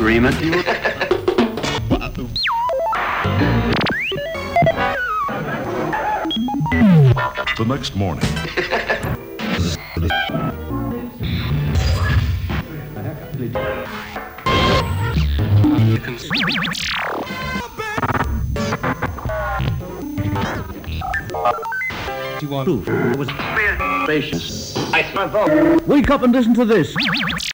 agreement. The next morning. You want proof? It was patience. I smell. Wake up and listen to this.